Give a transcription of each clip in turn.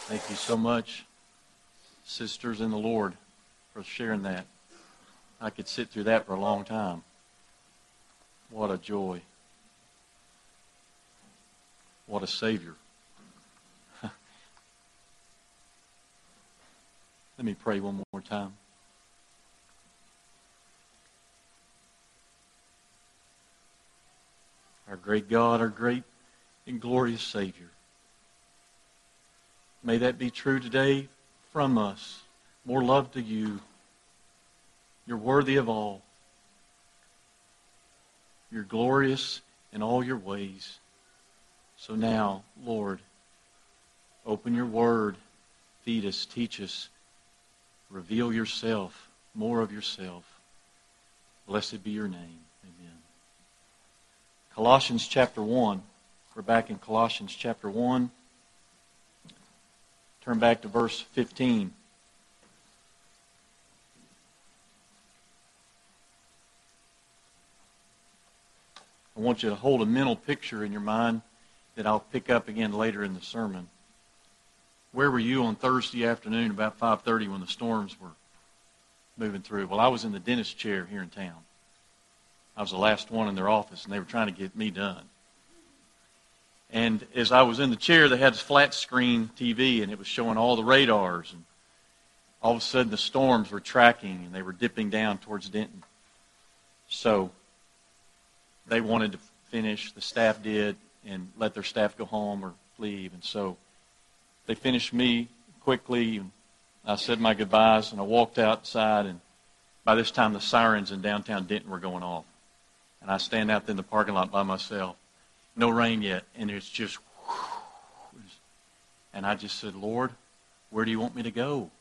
Thank you so much, sisters in the Lord, for sharing that. I could sit through that for a long time. What a joy. What a Savior. Let me pray one more time. Our great God, our great and glorious Savior. May that be true today from us. More love to you. You're worthy of all. You're glorious in all your ways. So now, Lord, open your word. Feed us, teach us. Reveal yourself, more of yourself. Blessed be your name. Amen. Colossians chapter 1. We're back in Colossians chapter 1. Turn back to verse 15. I want you to hold a mental picture in your mind that I'll pick up again later in the sermon. Where were you on Thursday afternoon about 5:30 when the storms were moving through? Well, I was in the dentist chair here in town. I was the last one in their office, and they were trying to get me done. And as I was in the chair, they had this flat screen TV, and it was showing all the radars. And all of a sudden, the storms were tracking, and they were dipping down towards Denton. So they wanted to finish, the staff did, and let their staff go home or leave. And so they finished me quickly, and I said my goodbyes, and I walked outside, and by this time, the sirens in downtown Denton were going off. And I stand out in the parking lot by myself. No rain yet, and it's just, and I just said, Lord, where do you want me to go?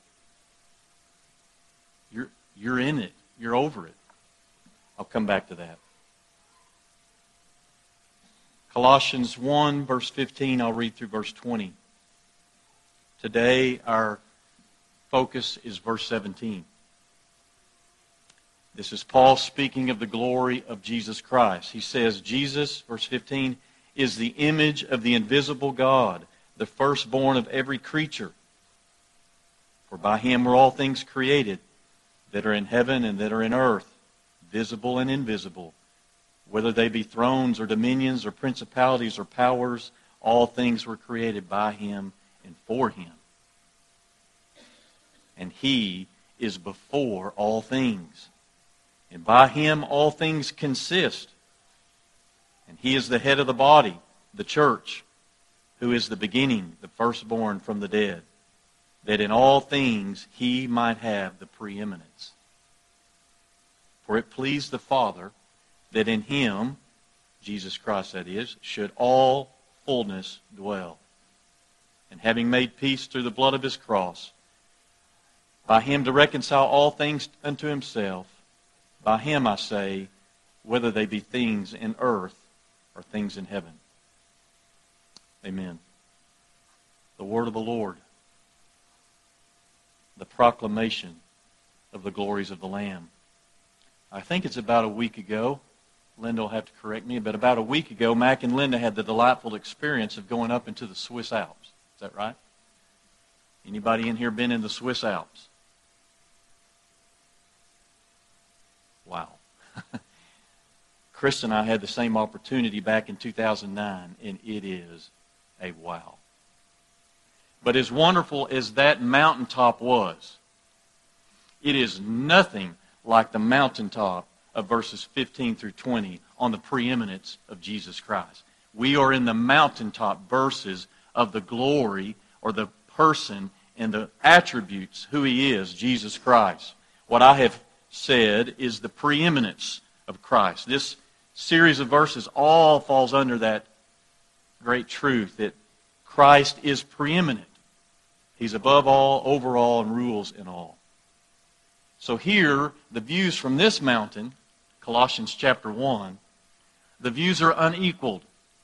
You're in it. You're over it. I'll come back to that. Colossians 1, verse 15, I'll read through verse 20. Today, our focus is verse 17. This is Paul speaking of the glory of Jesus Christ. He says, Jesus, verse 15, is the image of the invisible God, the firstborn of every creature. For by him were all things created, that are in heaven and that are in earth, visible and invisible. Whether they be thrones or dominions or principalities or powers, all things were created by him and for him. And he is before all things. And by him all things consist. And he is the head of the body, the church, who is the beginning, the firstborn from the dead, that in all things he might have the preeminence. For it pleased the Father that in him, Jesus Christ that is, should all fullness dwell. And having made peace through the blood of his cross, by him to reconcile all things unto himself, by him, I say, whether they be things in earth or things in heaven. Amen. The word of the Lord. The proclamation of the glories of the Lamb. I think it's about a week ago. Linda will have to correct me, but about a week ago, Mac and Linda had the delightful experience of going up into the Swiss Alps. Is that right? Anybody in here been in the Swiss Alps? Wow. Chris and I had the same opportunity back in 2009, and it is a wow. But as wonderful as that mountaintop was, it is nothing like the mountaintop of verses 15 through 20 on the preeminence of Jesus Christ. We are in the mountaintop verses of the glory or the person and the attributes, who he is, Jesus Christ. What I have said is the preeminence of Christ. This series of verses all falls under that great truth that Christ is preeminent. He's above all, over all, and rules in all. So here, the views from this mountain, Colossians chapter 1, the views are unequaled.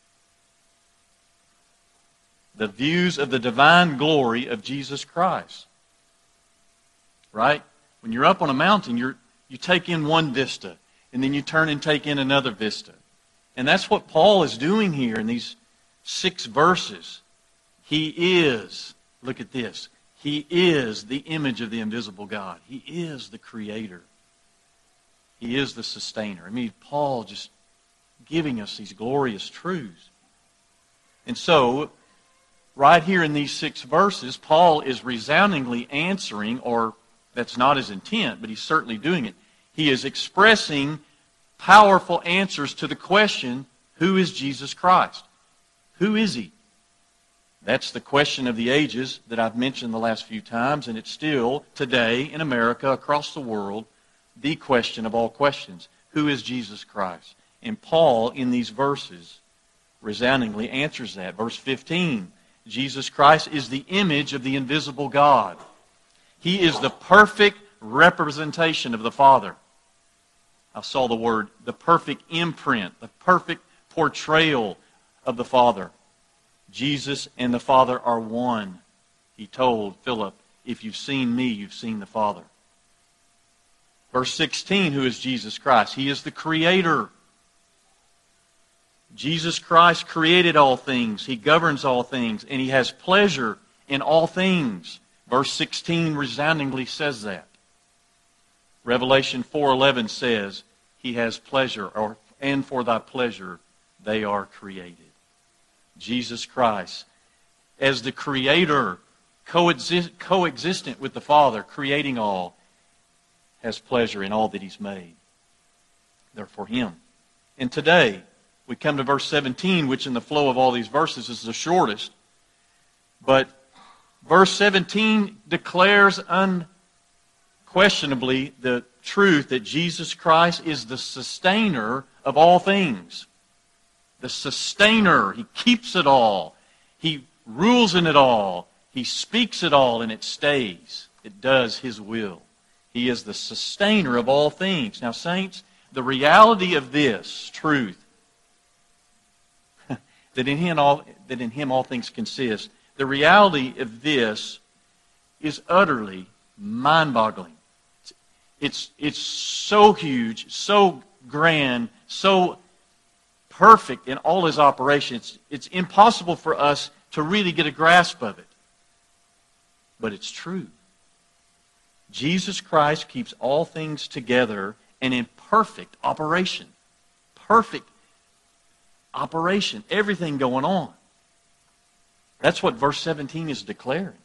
The views of the divine glory of Jesus Christ. Right? When you're up on a mountain, you take in one vista, and then you turn and take in another vista. And that's what Paul is doing here in these 6 verses. He is look at this. He is the image of the invisible God. He is the creator. He is the sustainer. I mean, Paul just giving us these glorious truths. And so, right here in these 6 verses, Paul is resoundingly answering, or that's not his intent, but he's certainly doing it. He is expressing powerful answers to the question, who is Jesus Christ? Who is He? That's the question of the ages that I've mentioned the last few times, and it's still, today, in America, across the world, the question of all questions. Who is Jesus Christ? And Paul, in these verses, resoundingly answers that. Verse 15, Jesus Christ is the image of the invisible God. He is the perfect representation of the Father. I saw the word, the perfect imprint, the perfect portrayal of the Father. Jesus and the Father are one. He told Philip, if you've seen me, you've seen the Father. Verse 16, who is Jesus Christ? He is the Creator. Jesus Christ created all things. He governs all things. And He has pleasure in all things. Verse 16 resoundingly says that. Revelation 4:11 says, He has pleasure, and for thy pleasure they are created. Jesus Christ, as the Creator, coexistent with the Father, creating all, has pleasure in all that He's made. They're for Him. And today, we come to verse 17, which in the flow of all these verses is the shortest. But verse 17 declares unquestionably the truth that Jesus Christ is the sustainer of all things. The sustainer. He keeps it all. He rules in it all. He speaks it all, and it stays. It does His will. He is the sustainer of all things. Now, saints, the reality of this truth, that in Him all things consist, the reality of this is utterly mind-boggling. It's so huge, so grand, so perfect in all His operations. It's impossible for us to really get a grasp of it. But it's true. Jesus Christ keeps all things together and in perfect operation. Perfect operation. Everything going on. That's what verse 17 is declaring.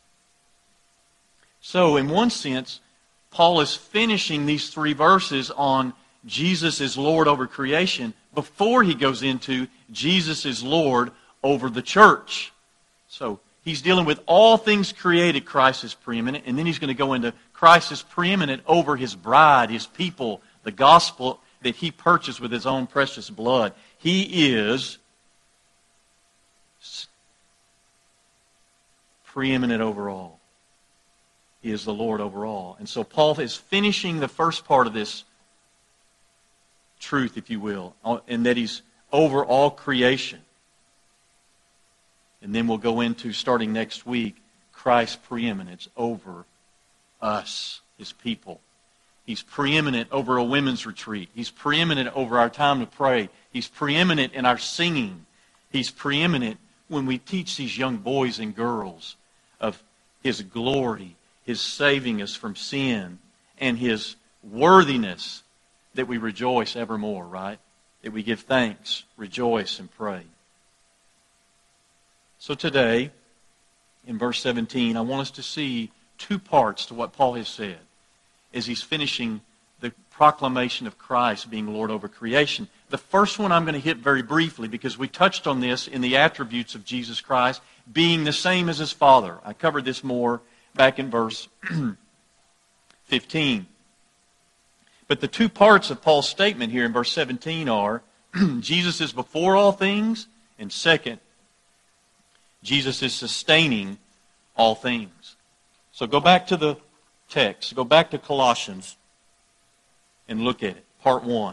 So, in one sense, Paul is finishing these 3 verses on Jesus is Lord over creation before he goes into Jesus is Lord over the church. So, he's dealing with all things created, Christ is preeminent, and then he's going to go into Christ is preeminent over His bride, His people, the gospel that He purchased with His own precious blood. He is preeminent over all. He is the Lord over all. And so Paul is finishing the first part of this truth, if you will, and that He's over all creation. And then we'll go into, starting next week, Christ's preeminence over us, His people. He's preeminent over a women's retreat. He's preeminent over our time to pray. He's preeminent in our singing. He's preeminent when we teach these young boys and girls of His glory, His saving us from sin, and His worthiness, that we rejoice evermore, right? That we give thanks, rejoice, and pray. So today, in verse 17, I want us to see 2 parts to what Paul has said as he's finishing the proclamation of Christ being Lord over creation. The first one I'm going to hit very briefly because we touched on this in the attributes of Jesus Christ being the same as His Father. I covered this more back in verse 15. But the 2 parts of Paul's statement here in verse 17 are Jesus is before all things, and second, Jesus is sustaining all things. So go back to the text. Go back to Colossians and look at it. Part 1.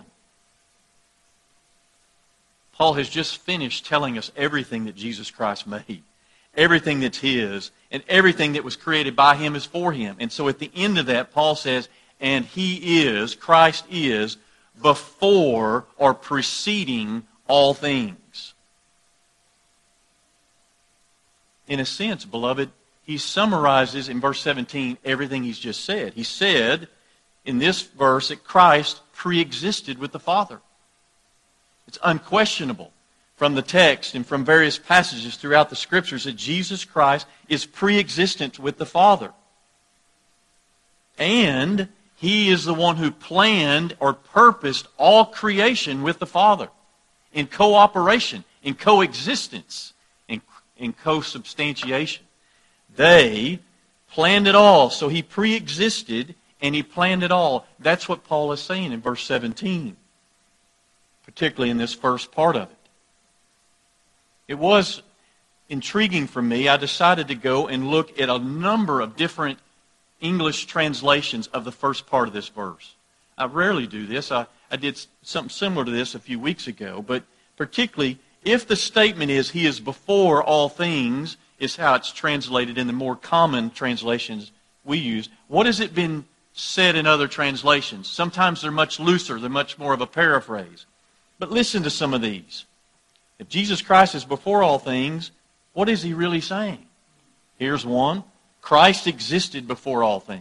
Paul has just finished telling us everything that Jesus Christ made. Everything that's His, and everything that was created by Him is for Him. And so at the end of that, Paul says, and He is, Christ is, before or preceding all things. In a sense, beloved, he summarizes in verse 17 everything he's just said. He said in this verse that Christ pre-existed with the Father. It's unquestionable from the text and from various passages throughout the Scriptures that Jesus Christ is pre-existent with the Father. And He is the one who planned or purposed all creation with the Father in cooperation, in coexistence, in co-substantiation. They planned it all. So He pre-existed and He planned it all. That's what Paul is saying in verse 17, particularly in this first part of it. It was intriguing for me. I decided to go and look at a number of different English translations of the first part of this verse. I rarely do this. I did something similar to this a few weeks ago, but particularly if the statement is He is before all things, is how it's translated in the more common translations we use. What has it been said in other translations? Sometimes they're much looser. They're much more of a paraphrase. But listen to some of these. If Jesus Christ is before all things, what is He really saying? Here's one. Christ existed before all things.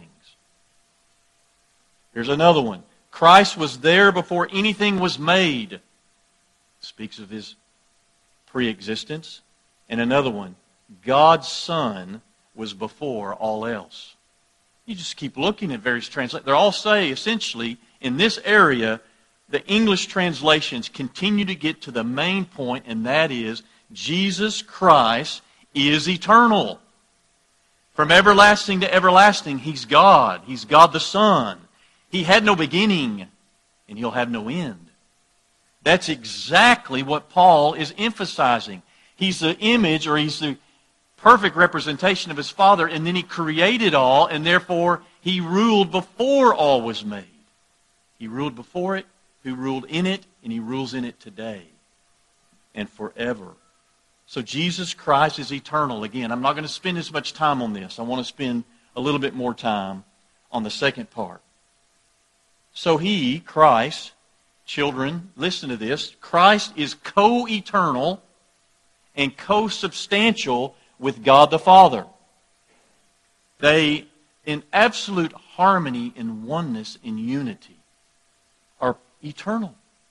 Here's another one. Christ was there before anything was made. Speaks of His pre-existence. And another one. God's Son was before all else. You just keep looking at various translations. They all say, essentially, in this area, the English translations continue to get to the main point, and that is, Jesus Christ is eternal. From everlasting to everlasting, He's God. He's God the Son. He had no beginning, and He'll have no end. That's exactly what Paul is emphasizing. He's the image, or He's the perfect representation of His Father, and then He created all, and therefore He ruled before all was made. He ruled before it, who ruled in it, and He rules in it today and forever. So Jesus Christ is eternal. Again, I'm not going to spend as much time on this. I want to spend a little bit more time on the second part. So He, Christ, children, listen to this, Christ is co-eternal and co-substantial with God the Father. They, in absolute harmony and oneness in unity, are eternal.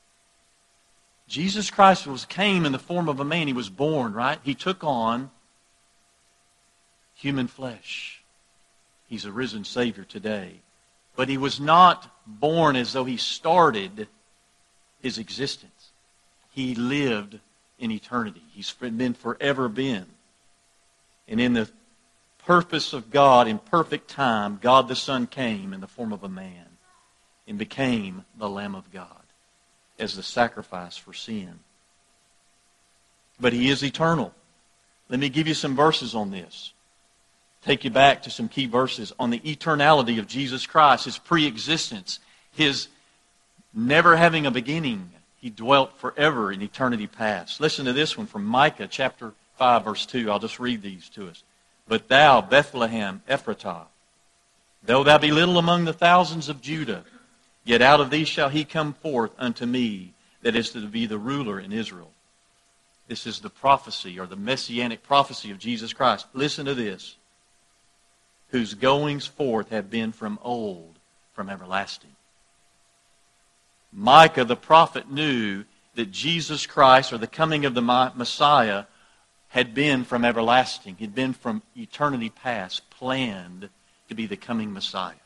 Jesus Christ came in the form of a man. He was born, right? He took on human flesh. He's a risen Savior today. But He was not born as though He started His existence. He lived in eternity. He's been forever been. And in the purpose of God, in perfect time, God the Son came in the form of a man and became the Lamb of God as the sacrifice for sin. But He is eternal. Let me give you some verses on this. Take you back to some key verses on the eternality of Jesus Christ, His pre-existence, His never having a beginning. He dwelt forever in eternity past. Listen to this one from Micah chapter 5, verse 2. I'll just read these to us. But thou, Bethlehem, Ephratah, though thou be little among the thousands of Judah, yet out of thee shall He come forth unto me, that is to be the ruler in Israel. This is the prophecy, or the messianic prophecy of Jesus Christ. Listen to this. Whose goings forth have been from old, from everlasting. Micah the prophet knew that Jesus Christ, or the coming of the Messiah, had been from everlasting. Had been from eternity past, planned to be the coming Messiah.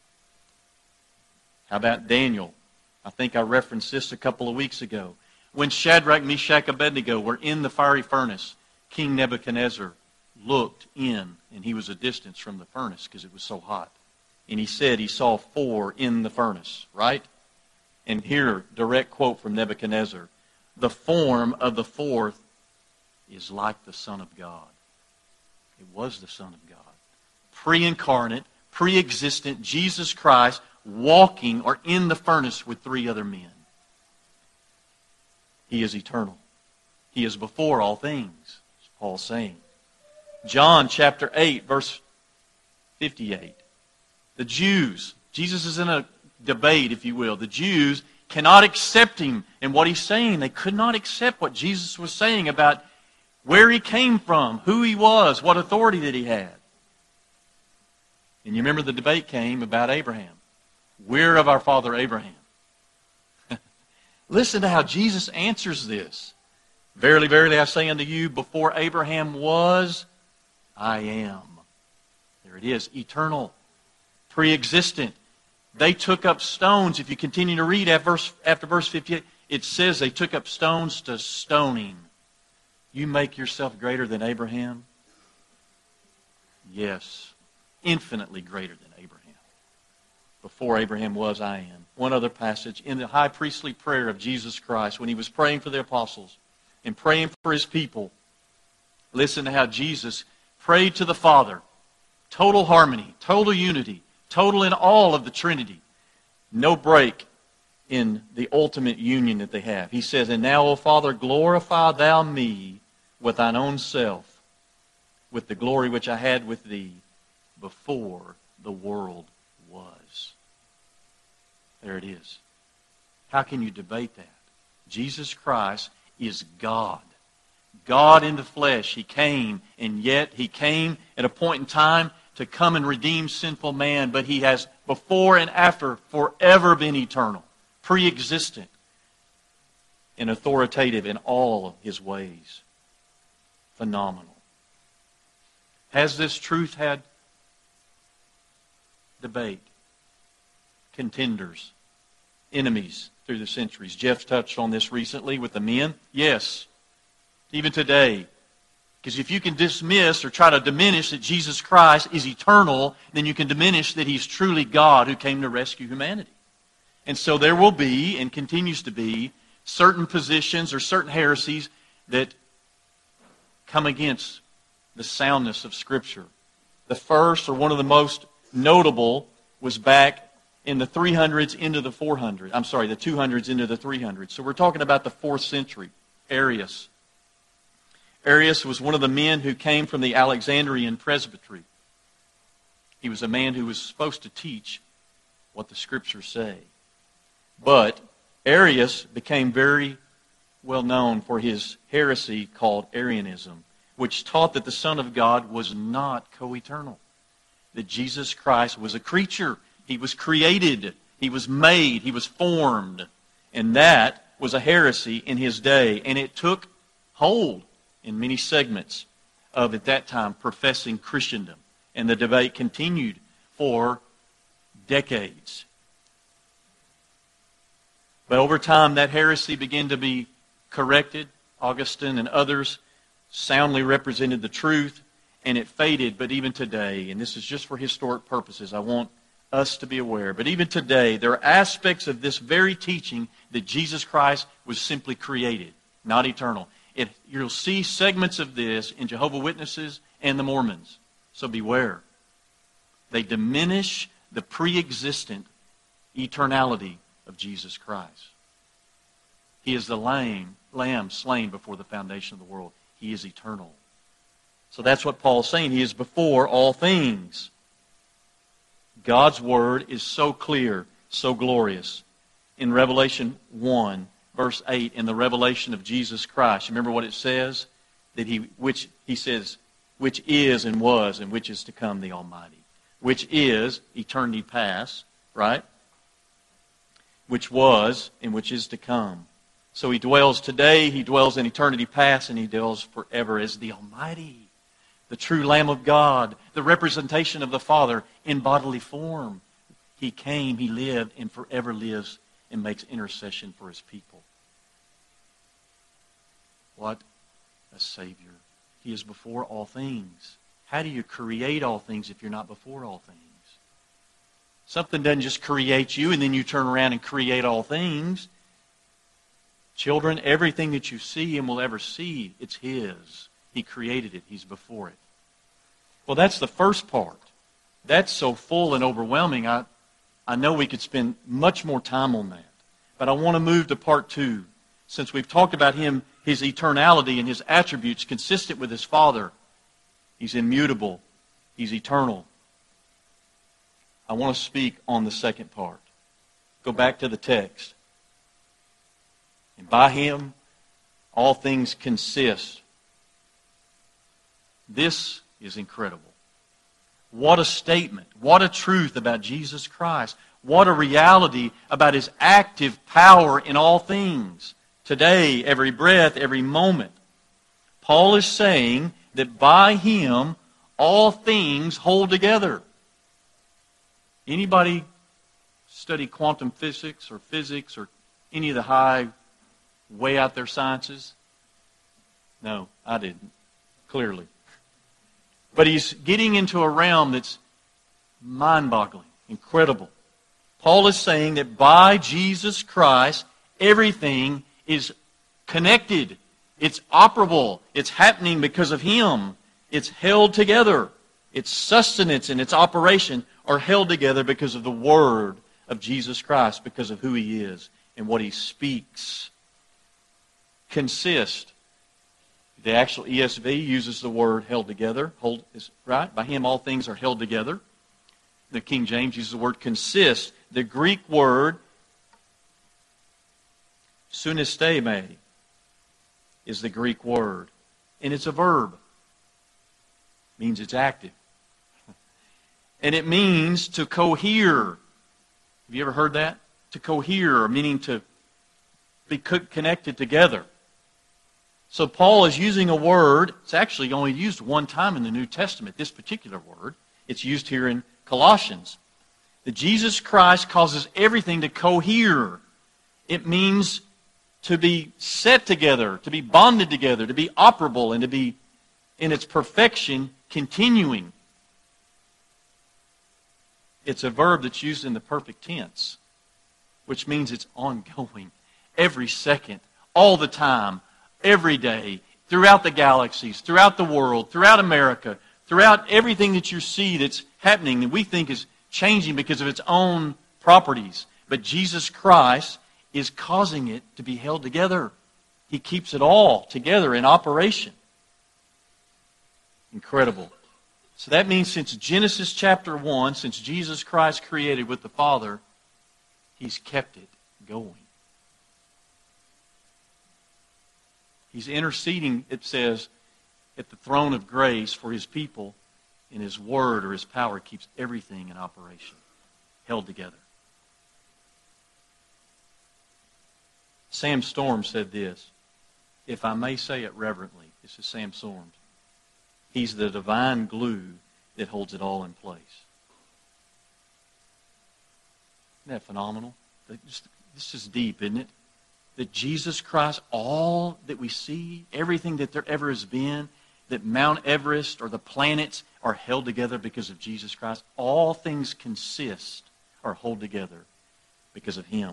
How about Daniel? I think I referenced this a couple of weeks ago. When Shadrach, Meshach, Abednego were in the fiery furnace, King Nebuchadnezzar looked in, and he was a distance from the furnace because it was so hot. And he said he saw four in the furnace, right? And here, direct quote from Nebuchadnezzar, the form of the fourth is like the Son of God. It was the Son of God. Pre-incarnate, pre-existent Jesus Christ walking or in the furnace with three other men. He is eternal. He is before all things, as Paul's saying. John chapter 8, verse 58. The Jews, Jesus is in a debate, if you will. The Jews cannot accept Him and what He's saying. They could not accept what Jesus was saying about where He came from, who He was, what authority that He had. And you remember the debate came about Abraham. We're of our father Abraham. Listen to how Jesus answers this. Verily, verily, I say unto you, before Abraham was, I am. There it is, eternal, pre-existent. They took up stones. If you continue to read after verse 58, it says they took up stones to stone him. You make yourself greater than Abraham? Yes, infinitely greater than Abraham. Before Abraham was, I am. One other passage, in the high priestly prayer of Jesus Christ, when he was praying for the apostles and praying for his people, listen to how Jesus prayed to the Father. Total harmony, total unity, total in all of the Trinity. No break in the ultimate union that they have. He says, and now, O Father, glorify thou me with thine own self, with the glory which I had with thee before the world was. There it is. How can you debate that? Jesus Christ is God. God in the flesh. He came, and yet He came at a point in time to come and redeem sinful man, but He has before and after forever been eternal, pre-existent, and authoritative in all of His ways. Phenomenal. Has this truth had debate? Contenders, enemies through the centuries. Jeff touched on this recently with the men. Yes, even today. Because if you can dismiss or try to diminish that Jesus Christ is eternal, then you can diminish that He's truly God who came to rescue humanity. And so there will be, and continues to be, certain positions or certain heresies that come against the soundness of Scripture. The first, or one of the most notable, was back in the 300s into the 400s. I'm sorry, the 200s into the 300s. So we're talking about the 4th century. Arius. Arius was one of the men who came from the Alexandrian presbytery. He was a man who was supposed to teach what the Scriptures say. But Arius became very well known for his heresy called Arianism, which taught that the Son of God was not co-eternal. That Jesus Christ was a creature. He was created. He was made. He was formed. And that was a heresy in his day. And it took hold in many segments of, at that time, professing Christendom. And the debate continued for decades. But over time, that heresy began to be corrected. Augustine and others soundly represented the truth, and it faded. But even today, and this is just for historic purposes, I want us to be aware, but even today, there are aspects of this very teaching that Jesus Christ was simply created, not eternal. You'll see segments of this in Jehovah's Witnesses and the Mormons. So beware. They diminish the pre-existent eternality of Jesus Christ. He is the lamb slain before the foundation of the world. He is eternal. So that's what Paul's saying. He is before all things. God's Word is so clear, so glorious. In Revelation 1, verse 8, in the revelation of Jesus Christ, remember what it says? That which he says, which is and was and which is to come, the Almighty. Which is eternity past, right? Which was and which is to come. So He dwells today, He dwells in eternity past, and He dwells forever as the Almighty. The true Lamb of God, the representation of the Father in bodily form. He came, He lived, and forever lives and makes intercession for His people. What a Savior. He is before all things. How do you create all things if you're not before all things? Something doesn't just create you and then you turn around and create all things. Children, everything that you see and will ever see, it's His. He created it. He's before it. Well, that's the first part. That's so full and overwhelming. I know we could spend much more time on that. But I want to move to part 2. Since we've talked about Him, His eternality and His attributes consistent with His Father. He's immutable. He's eternal. I want to speak on the second part. Go back to the text. And by Him, all things consist. This is incredible. What a statement. What a truth about Jesus Christ. What a reality about His active power in all things. Today, every breath, every moment. Paul is saying that by Him, all things hold together. Anybody study quantum physics or any of the high, way out there sciences? No, I didn't, clearly. But he's getting into a realm that's mind-boggling, incredible. Paul is saying that by Jesus Christ, everything is connected. It's operable. It's happening because of Him. It's held together. Its sustenance and its operation are held together because of the Word of Jesus Christ, because of who He is and what He speaks. Consist. The actual ESV uses the word held together. Hold is right. By Him all things are held together. The King James uses the word consist. The Greek word sunisteme is the Greek word. And it's a verb. It means it's active. And it means to cohere. Have you ever heard that? To cohere, meaning to be connected together. So Paul is using a word. It's actually only used one time in the New Testament, this particular word. It's used here in Colossians. That Jesus Christ causes everything to cohere. It means to be set together, to be bonded together, to be operable, and to be, in its perfection, continuing. It's a verb that's used in the perfect tense, which means it's ongoing, every second, all the time, every day, throughout the galaxies, throughout the world, throughout America, throughout everything that you see that's happening that we think is changing because of its own properties. But Jesus Christ is causing it to be held together. He keeps it all together in operation. Incredible. So that means since Genesis chapter 1, since Jesus Christ created with the Father, He's kept it going. He's interceding, it says, at the throne of grace for His people, and His Word or His power keeps everything in operation, held together. Sam Storm said this, if I may say it reverently, this is Sam Storm. He's the divine glue that holds it all in place. Isn't that phenomenal? This is deep, isn't it? That Jesus Christ, all that we see, everything that there ever has been, that Mount Everest or the planets are held together because of Jesus Christ. All things consist or hold together because of Him.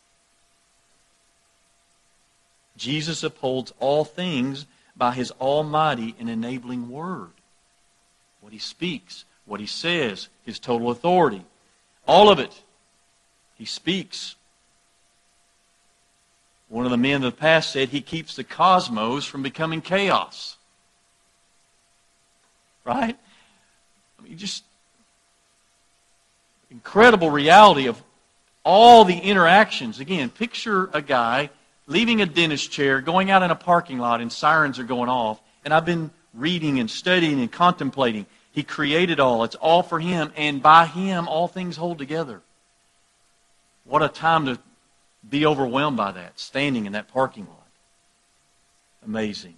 Jesus upholds all things by His almighty and enabling Word. What He speaks, what He says, His total authority. All of it. He speaks. One of the men of the past said He keeps the cosmos from becoming chaos. Right? I mean, just incredible reality of all the interactions. Again, picture a guy leaving a dentist chair, going out in a parking lot, and sirens are going off. And I've been reading and studying and contemplating. He created all. It's all for Him. And by Him, all things hold together. What a time to be overwhelmed by that, standing in that parking lot. Amazing.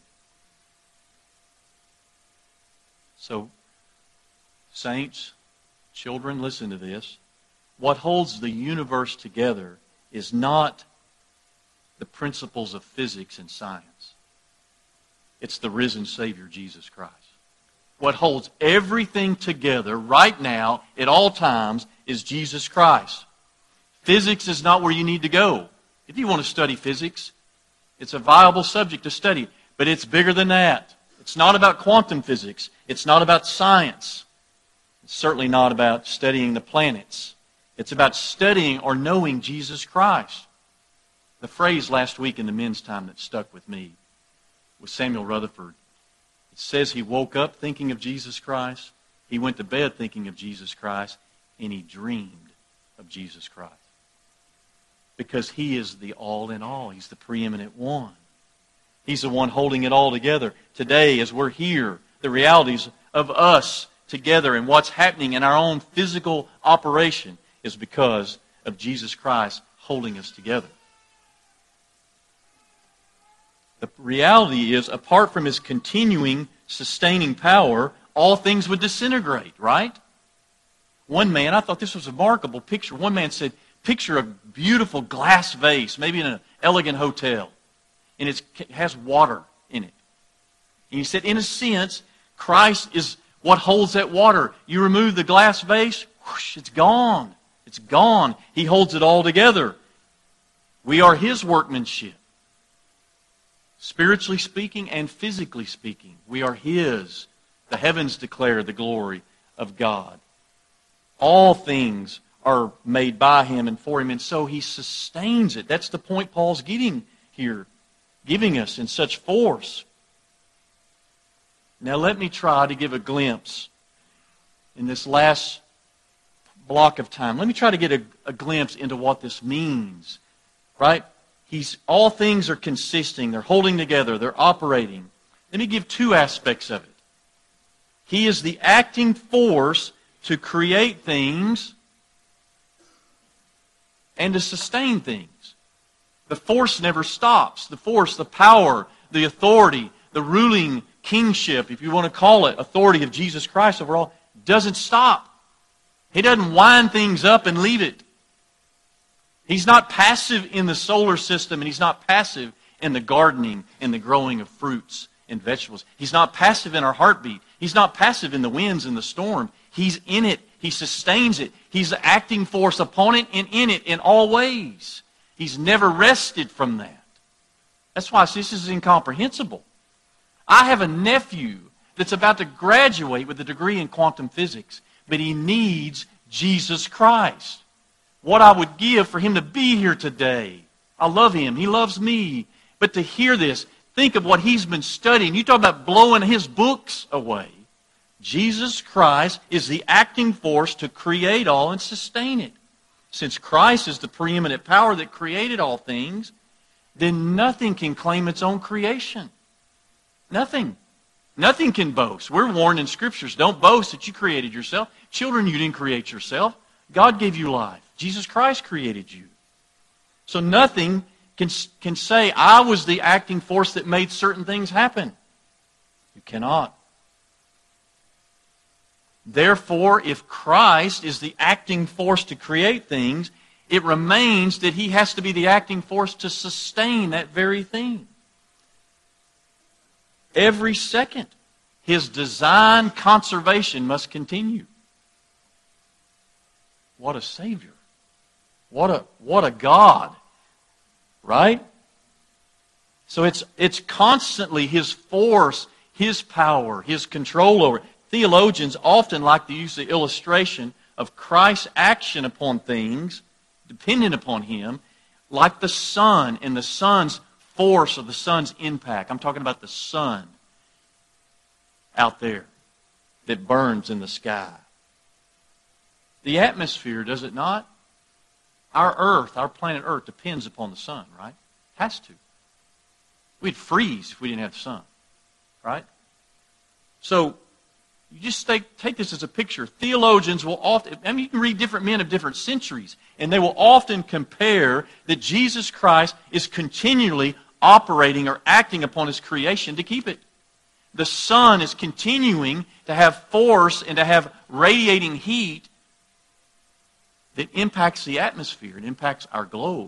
So, saints, children, listen to this. What holds the universe together is not the principles of physics and science. It's the risen Savior, Jesus Christ. What holds everything together right now, at all times, is Jesus Christ. Physics is not where you need to go. If you want to study physics, it's a viable subject to study. But it's bigger than that. It's not about quantum physics. It's not about science. It's certainly not about studying the planets. It's about studying or knowing Jesus Christ. The phrase last week in the men's time that stuck with me was Samuel Rutherford. It says he woke up thinking of Jesus Christ, he went to bed thinking of Jesus Christ, and he dreamed of Jesus Christ. Because He is the all in all. He's the preeminent one. He's the one holding it all together. Today, as we're here, the realities of us together and what's happening in our own physical operation is because of Jesus Christ holding us together. The reality is, apart from His continuing, sustaining power, all things would disintegrate, right? One man, I thought this was a remarkable picture. One man said, picture a beautiful glass vase, maybe in an elegant hotel, and it has water in it. And he said, in a sense, Christ is what holds that water. You remove the glass vase, whoosh, it's gone. It's gone. He holds it all together. We are His workmanship. Spiritually speaking and physically speaking, we are His. The heavens declare the glory of God. All things are made by Him and for Him, and so He sustains it. That's the point Paul's getting here, giving us in such force. Now let me try to give a glimpse in this last block of time. Let me try to get a glimpse into what this means. Right? All things are consisting. They're holding together. They're operating. Let me give two aspects of it. He is the acting force to create things and to sustain things. The force never stops. The force, the power, the authority, the ruling kingship, if you want to call it, authority of Jesus Christ overall, doesn't stop. He doesn't wind things up and leave it. He's not passive in the solar system, and He's not passive in the gardening and the growing of fruits and vegetables. He's not passive in our heartbeat. He's not passive in the winds and the storm. He's in it. He sustains it. He's the acting force upon it and in it in all ways. He's never rested from that. That's why this is incomprehensible. I have a nephew that's about to graduate with a degree in quantum physics, but he needs Jesus Christ. What I would give for him to be here today. I love him. He loves me. But to hear this, think of what he's been studying. You talk about blowing his books away. Jesus Christ is the acting force to create all and sustain it. Since Christ is the preeminent power that created all things, then nothing can claim its own creation. Nothing. Nothing can boast. We're warned in Scriptures, don't boast that you created yourself. Children, you didn't create yourself. God gave you life. Jesus Christ created you. So nothing can say, I was the acting force that made certain things happen. You cannot. Therefore, if Christ is the acting force to create things, it remains that He has to be the acting force to sustain that very thing. Every second, His design conservation must continue. What a Savior. What a God. Right? So it's constantly His force, His power, His control over it. Theologians often like to use the illustration of Christ's action upon things, dependent upon Him, like the sun and the sun's force or the sun's impact. I'm talking about the sun out there that burns in the sky. The atmosphere, does it not? Our earth, our planet Earth, depends upon the sun, right? It has to. We'd freeze if we didn't have the sun, right? So, you just take this as a picture. Theologians will often, you can read different men of different centuries, and they will often compare that Jesus Christ is continually operating or acting upon His creation to keep it. The sun is continuing to have force and to have radiating heat that impacts the atmosphere. It impacts our globe.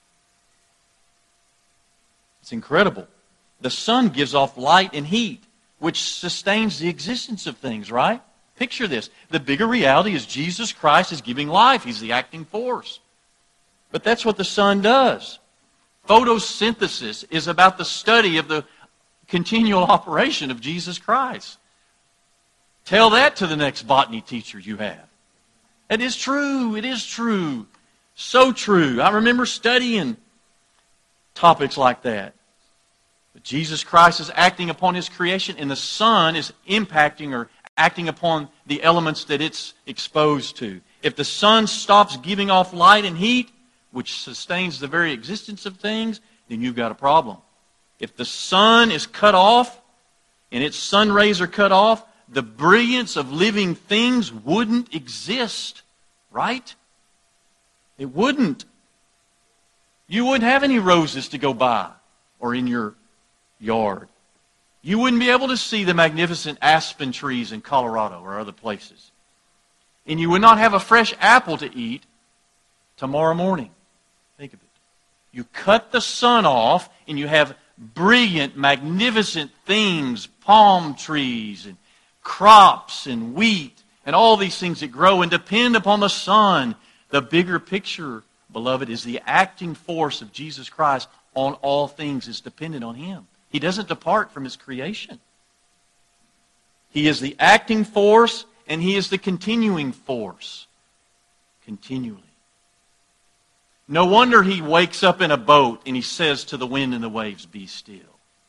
It's incredible. The sun gives off light and heat, which sustains the existence of things, right? Picture this. The bigger reality is Jesus Christ is giving life. He's the acting force. But that's what the sun does. Photosynthesis is about the study of the continual operation of Jesus Christ. Tell that to the next botany teacher you have. It is true. It is true. So true. I remember studying topics like that. But Jesus Christ is acting upon His creation, and the sun is impacting or acting upon the elements that it's exposed to. If the sun stops giving off light and heat, which sustains the very existence of things, then you've got a problem. If the sun is cut off, and its sun rays are cut off, the brilliance of living things wouldn't exist, right? It wouldn't. You wouldn't have any roses to go by or in your yard. You wouldn't be able to see the magnificent aspen trees in Colorado or other places. And you would not have a fresh apple to eat tomorrow morning. Think of it. You cut the sun off and you have brilliant, magnificent things, palm trees and crops and wheat and all these things that grow and depend upon the sun. The bigger picture, beloved, is the acting force of Jesus Christ on all things is dependent on Him. He doesn't depart from His creation. He is the acting force and He is the continuing force. Continually. No wonder He wakes up in a boat and He says to the wind and the waves, "Be still."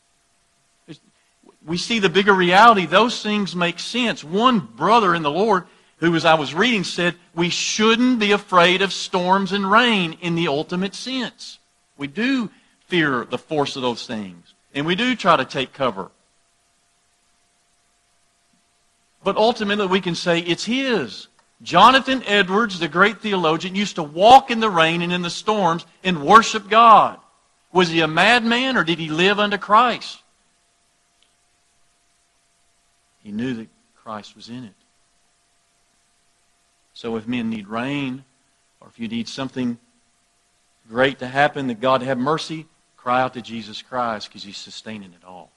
We see the bigger reality. Those things make sense. One brother in the Lord, who, as I was reading, said, we shouldn't be afraid of storms and rain in the ultimate sense. We do fear the force of those things. And we do try to take cover. But ultimately we can say it's His. Jonathan Edwards, the great theologian, used to walk in the rain and in the storms and worship God. Was he a madman or did he live unto Christ? He knew that Christ was in it. So if men need rain, or if you need something great to happen, that God have mercy, cry out to Jesus Christ because He's sustaining it all.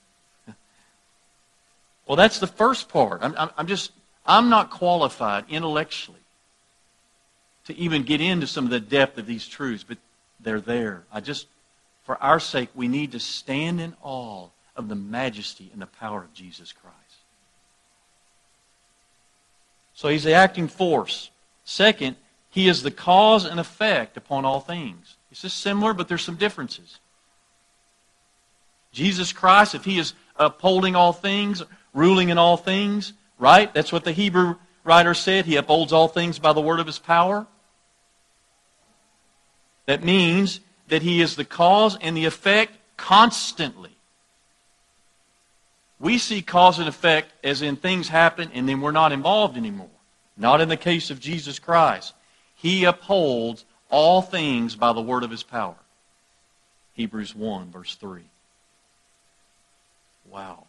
Well, that's the first part. I'm not qualified intellectually to even get into some of the depth of these truths, but they're there. For our sake, we need to stand in awe of the majesty and the power of Jesus Christ. So He's the acting force. Second, He is the cause and effect upon all things. It's just similar, but there's some differences. Jesus Christ, if He is upholding all things, ruling in all things, right? That's what the Hebrew writer said. He upholds all things by the word of His power. That means that He is the cause and the effect constantly. We see cause and effect as in things happen and then we're not involved anymore. Not in the case of Jesus Christ. He upholds all things by the word of His power. Hebrews 1, verse 3. Wow.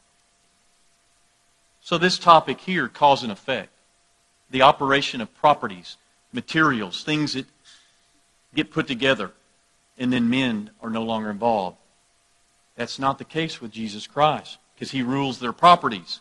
So this topic here, cause and effect. The operation of properties, materials, things that get put together and then men are no longer involved. That's not the case with Jesus Christ because He rules their properties.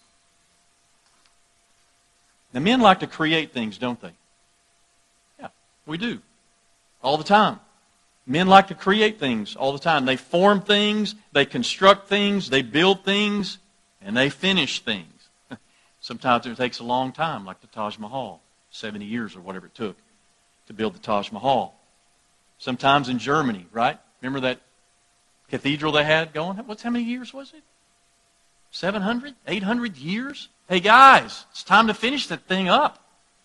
Now men like to create things, don't they? Yeah, we do. All the time. Men like to create things all the time. They form things, they construct things, they build things, and they finish things. Sometimes it takes a long time, like the Taj Mahal, 70 years or whatever it took to build the Taj Mahal. Sometimes in Germany, right? Remember that cathedral they had going? How many years was it? 700? 800 years? Hey guys, it's time to finish that thing up.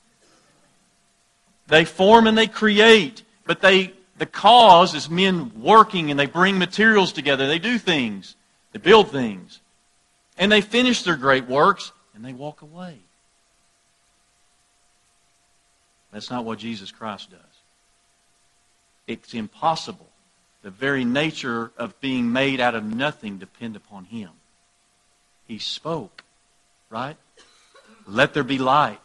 They form and they create, but the cause is men working and they bring materials together. They do things. They build things. And they finish their great works and they walk away. That's not what Jesus Christ does. It's impossible. The very nature of being made out of nothing depends upon Him. He spoke, right? Let there be light.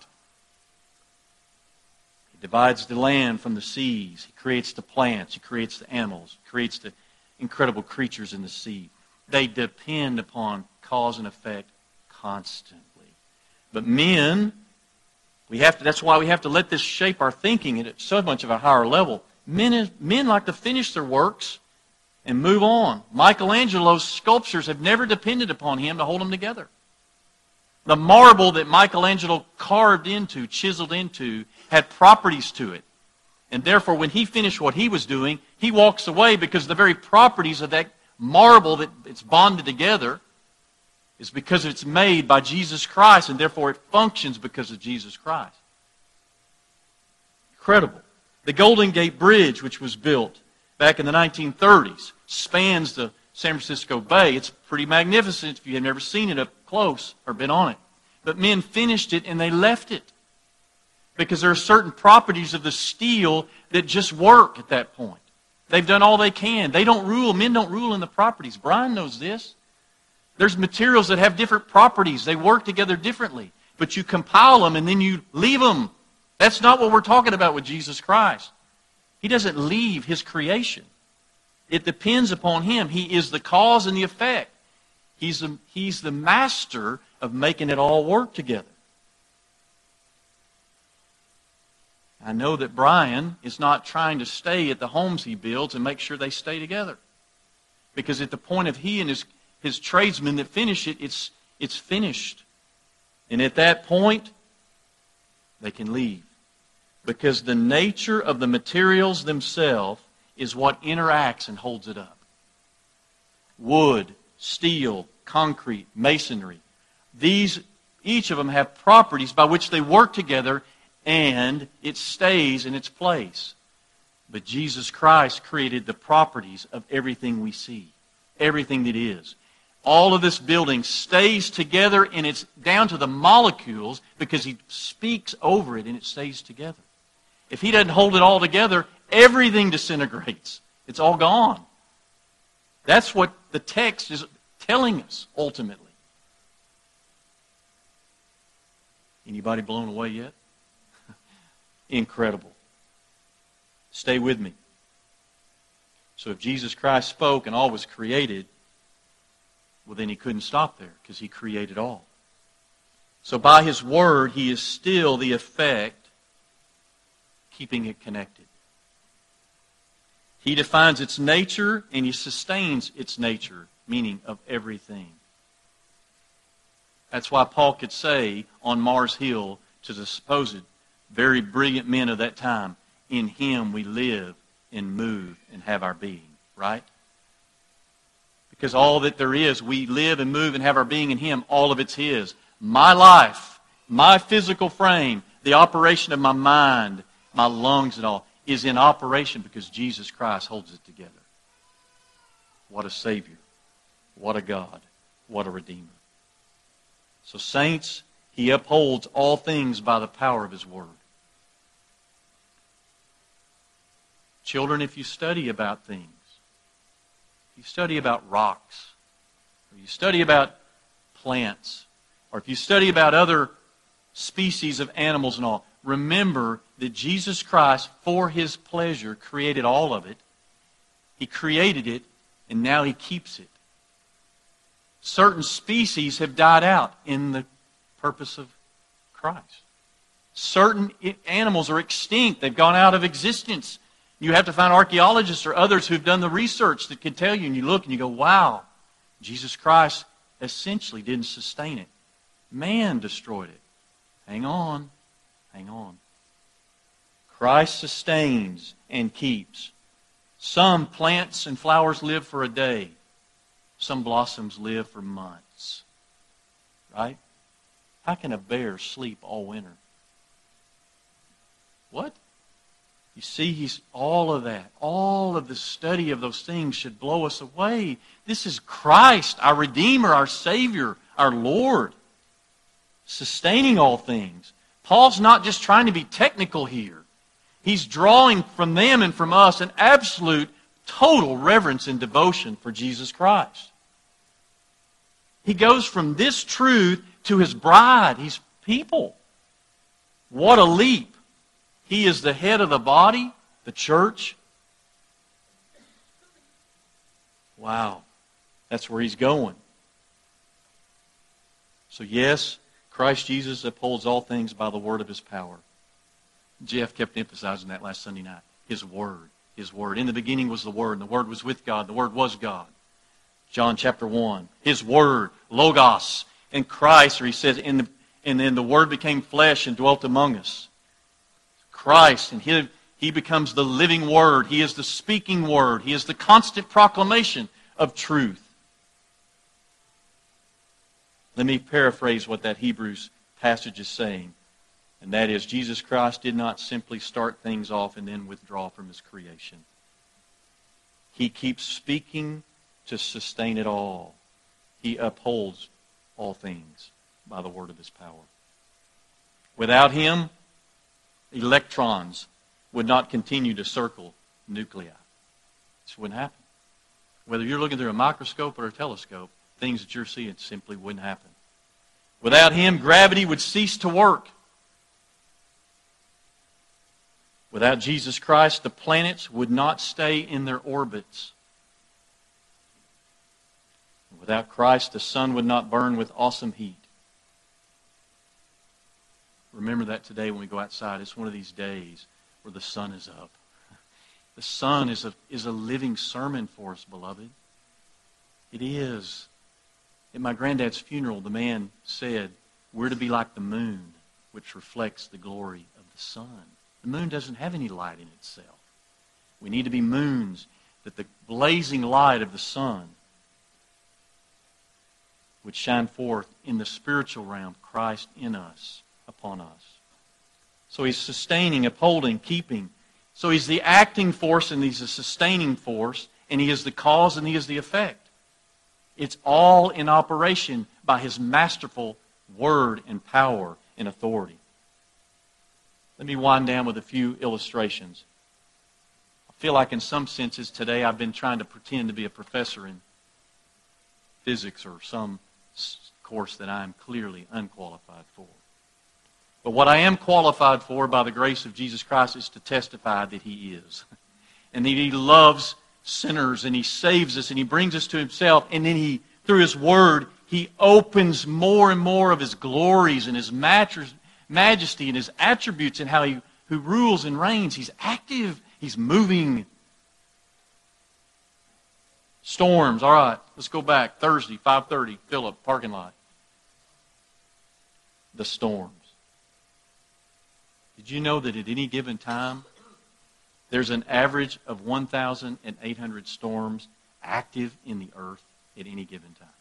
He divides the land from the seas. He creates the plants. He creates the animals. He creates the incredible creatures in the sea. They depend upon cause and effect constantly. But men, that's why we have to let this shape our thinking at so much of a higher level. Men like to finish their works and move on. Michelangelo's sculptures have never depended upon him to hold them together. The marble that Michelangelo carved into, chiseled into, had properties to it. And therefore, when he finished what he was doing, he walks away because the very properties of that marble that it's bonded together is because it's made by Jesus Christ, and therefore it functions because of Jesus Christ. Incredible. The Golden Gate Bridge, which was built back in the 1930s, spans the San Francisco Bay. It's pretty magnificent if you have never seen it up close or been on it. But men finished it and they left it. Because there are certain properties of the steel that just work at that point. They've done all they can. They don't rule. Men don't rule in the properties. Brian knows this. There's materials that have different properties. They work together differently. But you compile them and then you leave them. That's not what we're talking about with Jesus Christ. He doesn't leave His creation. It depends upon Him. He is the cause and the effect. He's the master of making it all work together. I know that Brian is not trying to stay at the homes he builds and make sure they stay together. Because at the point of he and his tradesmen that finish it, it's finished. And at that point, they can leave. Because the nature of the materials themselves is what interacts and holds it up. Wood, steel, concrete, masonry. Each of them have properties by which they work together and it stays in its place. But Jesus Christ created the properties of everything we see. Everything that is. All of this building stays together and it's down to the molecules because He speaks over it and it stays together. If He doesn't hold it all together, everything disintegrates. It's all gone. That's what the text is telling us ultimately. Anybody blown away yet? Incredible. Stay with me. So if Jesus Christ spoke and all was created, well then He couldn't stop there because He created all. So by His Word, He is still the effect, keeping it connected. He defines its nature and He sustains its nature, meaning of everything. That's why Paul could say on Mars Hill to the supposed very brilliant men of that time, in Him we live and move and have our being. Right? Because all that there is, we live and move and have our being in Him. All of it's His. My life, my physical frame, the operation of my mind, my lungs and all, is in operation because Jesus Christ holds it together. What a Savior. What a God. What a Redeemer. So saints, He upholds all things by the power of His Word. Children, if you study about things, if you study about rocks, or you study about plants, or if you study about other species of animals and all, remember that Jesus Christ, for His pleasure, created all of it. He created it, and now He keeps it. Certain species have died out in the purpose of Christ. Certain animals are extinct. They've gone out of existence. You have to find archaeologists or others who've done the research that can tell you, and you look and you go, wow, Jesus Christ essentially didn't sustain it. Man destroyed it. Hang on. Hang on. Christ sustains and keeps. Some plants and flowers live for a day. Some blossoms live for months. Right? How can a bear sleep all winter? What? You see, He's all of that. All of the study of those things should blow us away. This is Christ, our Redeemer, our Savior, our Lord, sustaining all things. Paul's not just trying to be technical here. He's drawing from them and from us an absolute, total reverence and devotion for Jesus Christ. He goes from this truth to His bride, His people. What a leap. He is the head of the body, the church. Wow. That's where He's going. So yes, Christ Jesus upholds all things by the word of His power. Jeff kept emphasizing that last Sunday night. His Word. His Word. In the beginning was the Word, and the Word was with God. The Word was God. John chapter 1. His Word, Logos, and Christ, or He says, and then the Word became flesh and dwelt among us. Christ, and He becomes the living Word. He is the speaking Word. He is the constant proclamation of truth. Let me paraphrase what that Hebrews passage is saying. And that is, Jesus Christ did not simply start things off and then withdraw from His creation. He keeps speaking to sustain it all. He upholds all things. by the word of His power. Without Him, electrons would not continue to circle nuclei. This wouldn't happen. Whether you're looking through a microscope or a telescope, things that you're seeing simply wouldn't happen. Without Him, gravity would cease to work. Without Jesus Christ, the planets would not stay in their orbits. Without Christ, the sun would not burn with awesome heat. Remember that today when we go outside. It's one of these days where the sun is up. The sun is a living sermon for us, beloved. It is. At my granddad's funeral, the man said, we're to be like the moon, which reflects the glory of the sun. The moon doesn't have any light in itself. We need to be moons that the blazing light of the sun would shine forth in the spiritual realm, Christ in us, upon us. So He's sustaining, upholding, keeping. So He's the acting force and He's the sustaining force, and He is the cause and He is the effect. It's all in operation by His masterful word and power and authority. Let me wind down with a few illustrations. I feel like in some senses today I've been trying to pretend to be a professor in physics or some course that I am clearly unqualified for. But what I am qualified for by the grace of Jesus Christ is to testify that He is. And that He loves sinners and He saves us and He brings us to Himself. And then He, through His Word, He opens more and more of His glories and His majesty and His attributes and how He who rules and reigns. He's active. He's moving. Storms. All right, let's go back. Thursday, 5:30, Philip, parking lot. The storms. Did you know that at any given time, there's an average of 1,800 storms active in the earth at any given time?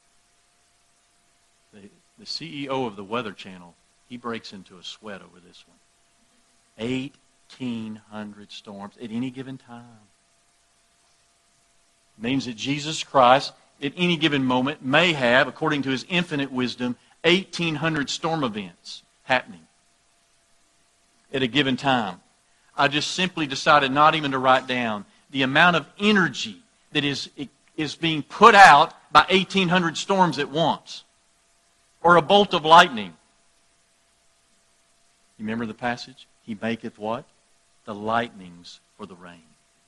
The CEO of the Weather Channel, he breaks into a sweat over this one. 1,800 storms at any given time. It means that Jesus Christ, at any given moment, may have, according to His infinite wisdom, 1,800 storm events happening at a given time. I just simply decided not even to write down the amount of energy that is being put out by 1,800 storms at once. Or a bolt of lightning. You remember the passage? He maketh what? The lightnings for the rain.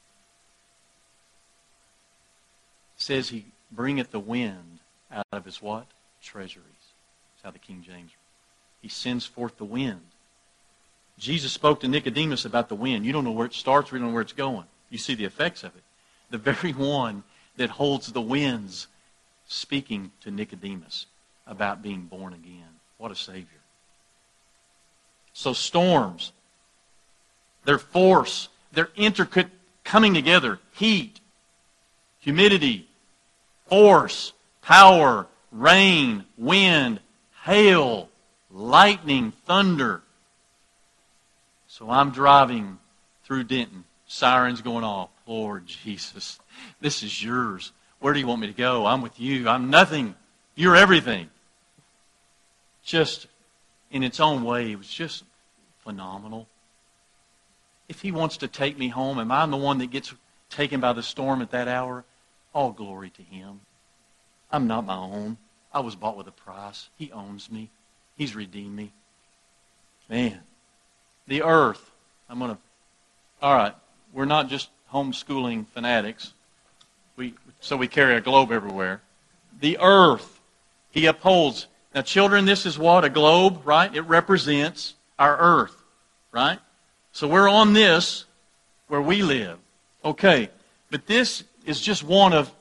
It says He bringeth the wind out of His what? Treasuries. That's how the King James. He sends forth the wind. Jesus spoke to Nicodemus about the wind. You don't know where it starts, or you don't know where it's going. You see the effects of it. The very one that holds the winds speaking to Nicodemus about being born again. What a Savior. So storms, their force, their intricate coming together, heat, humidity, force, power, rain, wind, hail, lightning, thunder. So I'm driving through Denton, sirens going off. Lord Jesus, this is yours. Where do you want me to go? I'm with you. I'm nothing. You're everything. Just in its own way, it was just phenomenal. If He wants to take me home, am I the one that gets taken by the storm at that hour? All glory to Him. I'm not my own. I was bought with a price. He owns me. He's redeemed me. Man, the earth. All right, we're not just homeschooling fanatics. So we carry a globe everywhere. The earth, He upholds. Now, children, this is what? A globe, right? It represents our earth, right? So we're on this where we live. Okay, but this is just one of,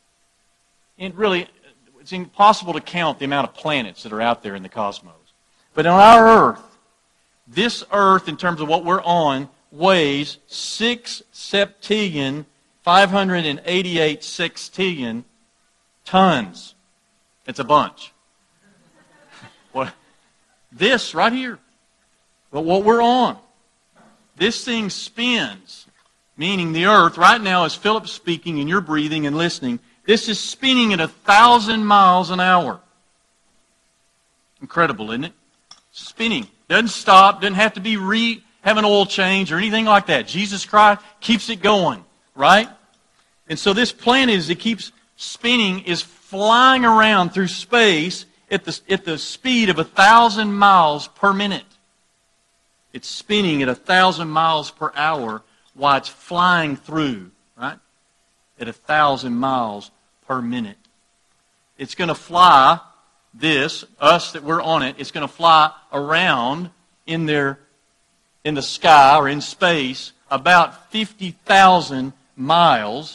it's impossible to count the amount of planets that are out there in the cosmos. But on our earth, this earth, in terms of what we're on, weighs 6 septillion, 588 sextillion tons. It's a bunch. What? This right here. But what we're on. This thing spins. Meaning the earth, right now as Philip's speaking and you're breathing and listening, this is spinning at 1,000 miles an hour. Incredible, isn't it? Spinning. Doesn't stop. Doesn't have to be have an oil change or anything like that. Jesus Christ keeps it going, right? And so this planet, as it keeps spinning, is flying around through space at the speed of 1,000 miles per minute. It's spinning at 1,000 miles per hour while it's flying through, right? At 1,000 miles per minute. It's going to fly us that we're on it, it's going to fly around in the sky or in space about 50,000 miles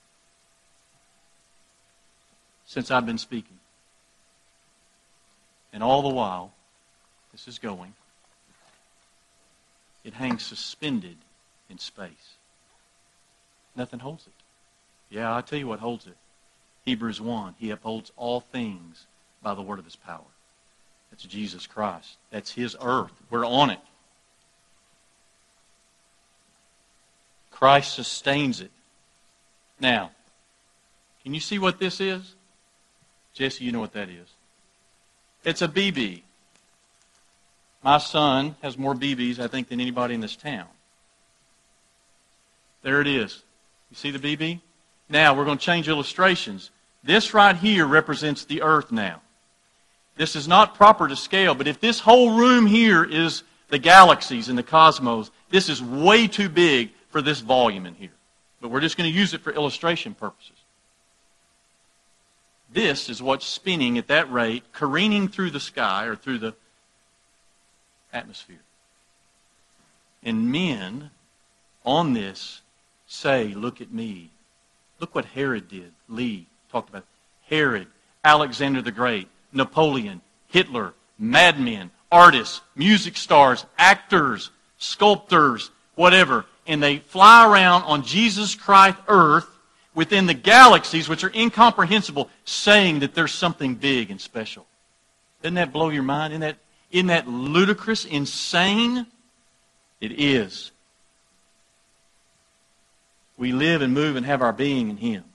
since I've been speaking. And all the while, this is going, it hangs suspended in space. Nothing holds it. Yeah, I'll tell you what holds it. Hebrews 1, He upholds all things by the word of His power. That's Jesus Christ. That's His earth. We're on it. Christ sustains it. Now, can you see what this is? Jesse, you know what that is. It's a BB. My son has more BBs, I think, than anybody in this town. There it is. You see the BB? Now, we're going to change illustrations. This right here represents the earth now. This is not proper to scale, but if this whole room here is the galaxies and the cosmos, this is way too big for this volume in here. But we're just going to use it for illustration purposes. This is what's spinning at that rate, careening through the sky or through the atmosphere. And men on this say, look at me. Look what Herod did. Lee talked about it. Herod, Alexander the Great, Napoleon, Hitler, madmen, artists, music stars, actors, sculptors, whatever. And they fly around on Jesus Christ earth within the galaxies, which are incomprehensible, saying that there's something big and special. Doesn't that blow your mind? Isn't that ludicrous, insane? It is. We live and move and have our being in Him.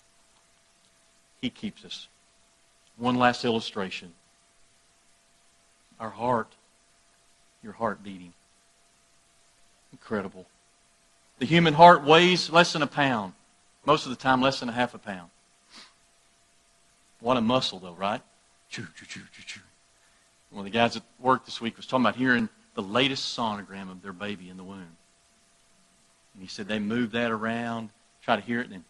He keeps us. One last illustration. Our heart, your heart beating. Incredible. The human heart weighs less than a pound. Most of the time, less than a half a pound. What a muscle, though, right? Choo, choo, choo, choo, choo. One of the guys at work this week was talking about hearing the latest sonogram of their baby in the womb. And he said they move that around, try to hear it, and then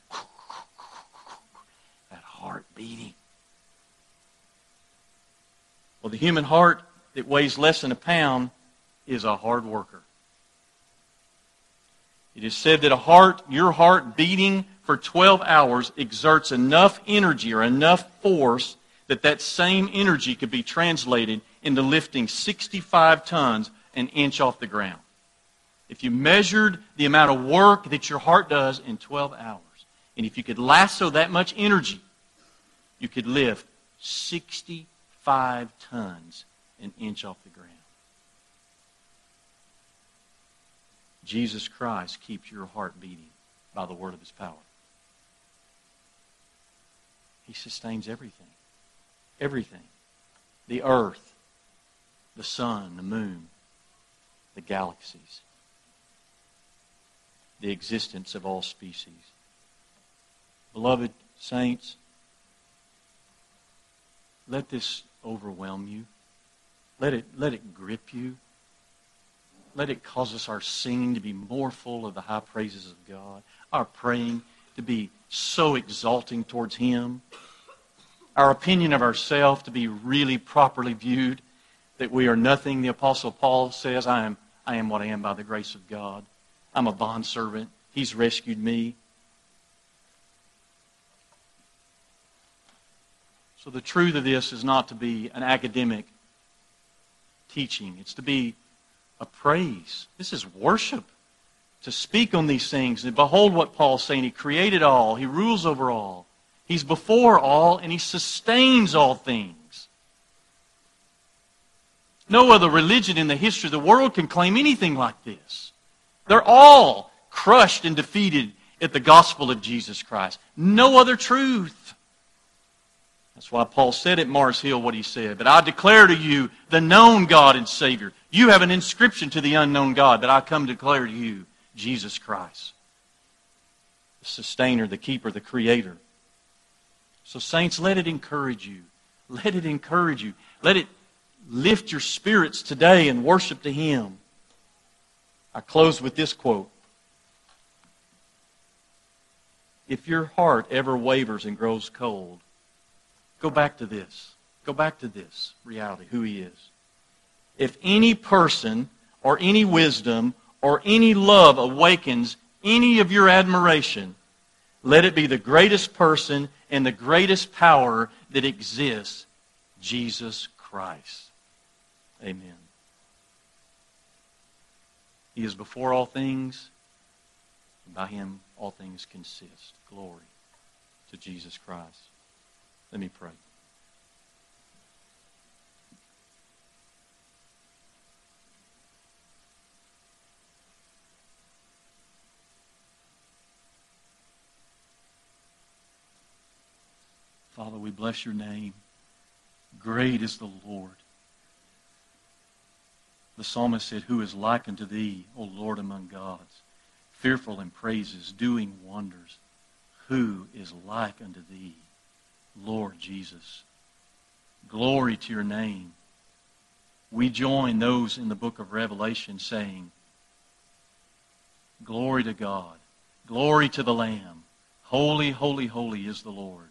that heart beating. Well, the human heart that weighs less than a pound is a hard worker. It is said that your heart beating for 12 hours exerts enough energy or enough force that same energy could be translated into lifting 65 tons an inch off the ground. If you measured the amount of work that your heart does in 12 hours, and if you could lasso that much energy, you could lift 65 tons an inch off the ground. Jesus Christ keeps your heart beating by the word of His power. He sustains everything. Everything. The earth, the sun, the moon, the galaxies, the existence of all species. Beloved saints, let this overwhelm you. Let it grip you. Let it cause our singing to be more full of the high praises of God. Our praying to be so exalting towards Him. Our opinion of ourselves to be really properly viewed, that we are nothing. The Apostle Paul says, I am what I am by the grace of God. I'm a bondservant. He's rescued me. So the truth of this is not to be an academic teaching. It's to be a praise. This is worship. To speak on these things. And behold what Paul's saying. He created all. He rules over all. He's before all, and He sustains all things. No other religion in the history of the world can claim anything like this. They're all crushed and defeated at the gospel of Jesus Christ. No other truth. That's why Paul said at Mars Hill what he said. But I declare to you the known God and Savior. You have an inscription to the unknown God, but I come to declare to you Jesus Christ, the sustainer, the keeper, the creator. So saints, let it encourage you. Let it encourage you. Let it lift your spirits today and worship to Him. I close with this quote. If your heart ever wavers and grows cold, go back to this. Go back to this reality, who He is. If any person or any wisdom or any love awakens any of your admiration, let it be the greatest person and the greatest power that exists, Jesus Christ. Amen. He is before all things, and by Him all things consist. Glory to Jesus Christ. Let me pray. Father, we bless your name. Great is the Lord. The psalmist said, who is like unto thee, O Lord, among gods, fearful in praises, doing wonders. Who is like unto thee, Lord Jesus? Glory to your name. We join those in the book of Revelation saying, glory to God, glory to the Lamb. Holy, holy, holy is the Lord.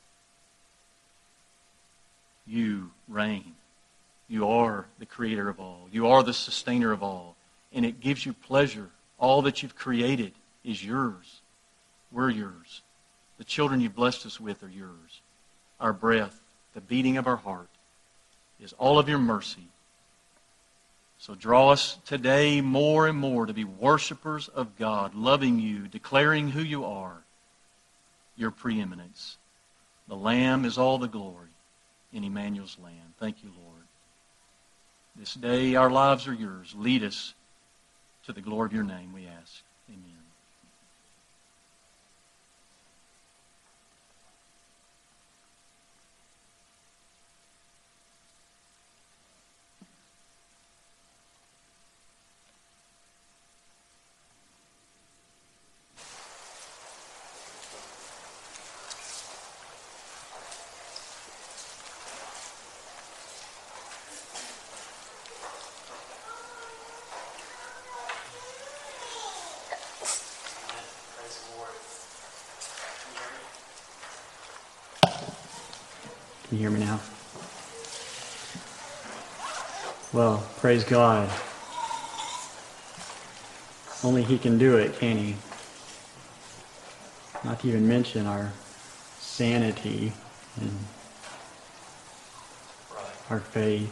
You reign. You are the creator of all. You are the sustainer of all. And it gives you pleasure. All that you've created is yours. We're yours. The children you've blessed us with are yours. Our breath, the beating of our heart, is all of your mercy. So draw us today more and more to be worshipers of God, loving you, declaring who you are, your preeminence. The Lamb is all the glory in Emmanuel's land. Thank you, Lord. This day our lives are yours. Lead us to the glory of your name, we ask. Amen. Can you hear me now? Well, praise God. Only He can do it, can He? Not to even mention our sanity and our faith,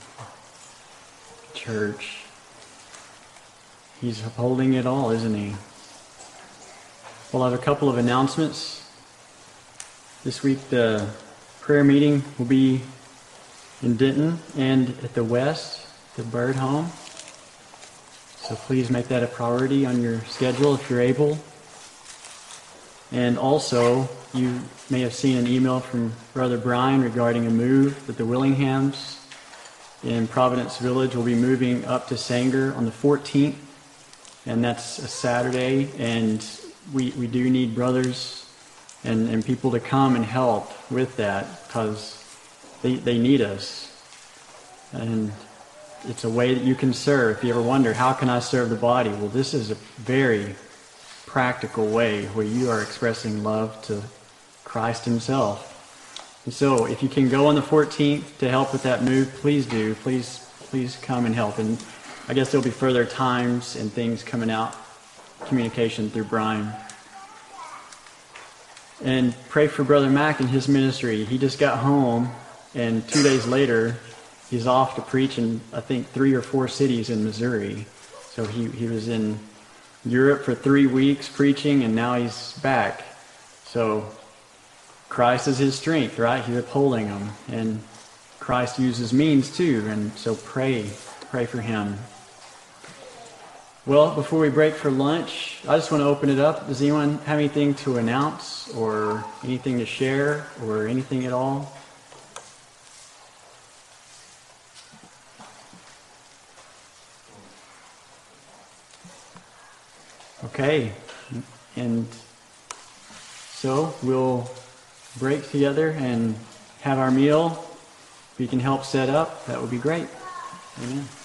church. He's upholding it all, isn't He? Well, I have a couple of announcements. This week the prayer meeting will be in Denton and at the West, the Bird Home. So please make that a priority on your schedule if you're able. And also, you may have seen an email from Brother Brian regarding a move that the Willinghams in Providence Village will be moving up to Sanger on the 14th. And that's a Saturday. And we do need brothers and people to come and help with that because they need us. And it's a way that you can serve. If you ever wonder, how can I serve the body? Well, this is a very practical way where you are expressing love to Christ Himself. And so if you can go on the 14th to help with that move, please do. Please come and help. And I guess there'll be further times and things coming out, communication through Brian. And pray for Brother Mac and his ministry. He just got home, and 2 days later, he's off to preach in, I think, 3 or 4 cities in Missouri. So he was in Europe for 3 weeks preaching, and now he's back. So Christ is his strength, right? He's upholding him. And Christ uses means too, and so pray for him. Well, before we break for lunch, I just want to open it up. Does anyone have anything to announce or anything to share or anything at all? Okay. And so we'll break together and have our meal. If we can help set up, that would be great. Amen.